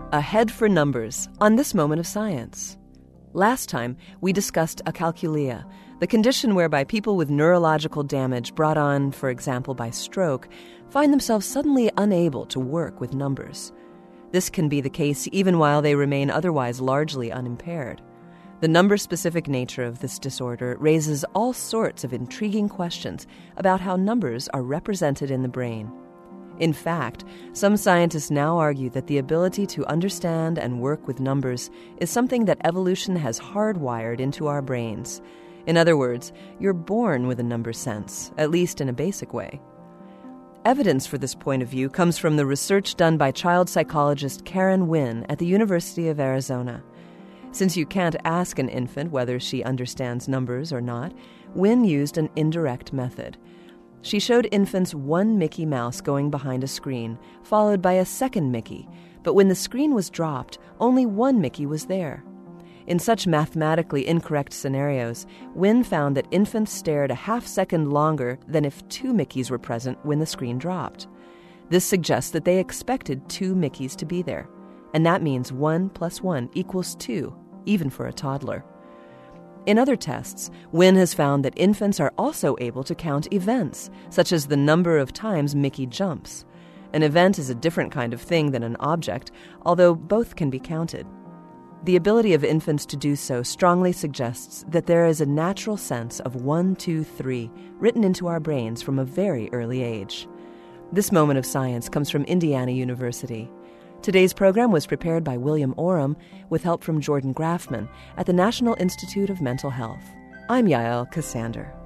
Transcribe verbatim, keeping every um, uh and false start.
A head for numbers on This Moment of Science. Last time, we discussed acalculia, the condition whereby people with neurological damage brought on, for example, by stroke, find themselves suddenly unable to work with numbers. This can be the case even while they remain otherwise largely unimpaired. The number-specific nature of this disorder raises all sorts of intriguing questions about how numbers are represented in the brain. In fact, some scientists now argue that the ability to understand and work with numbers is something that evolution has hardwired into our brains. In other words, you're born with a number sense, at least in a basic way. Evidence for this point of view comes from the research done by child psychologist Karen Wynn at the University of Arizona. Since you can't ask an infant whether she understands numbers or not, Wynn used an indirect method. She showed infants one Mickey Mouse going behind a screen, followed by a second Mickey, but when the screen was dropped, only one Mickey was there. In such mathematically incorrect scenarios, Wynn found that infants stared a half second longer than if two Mickeys were present when the screen dropped. This suggests that they expected two Mickeys to be there, and that means one plus one equals two, even for a toddler. In other tests, Wynn has found that infants are also able to count events, such as the number of times Mickey jumps. An event is a different kind of thing than an object, although both can be counted. The ability of infants to do so strongly suggests that there is a natural sense of one, two, three written into our brains from a very early age. This Moment of Science comes from Indiana University. Today's program was prepared by William Oram with help from Jordan Grafman at the National Institute of Mental Health. I'm Yael Cassander.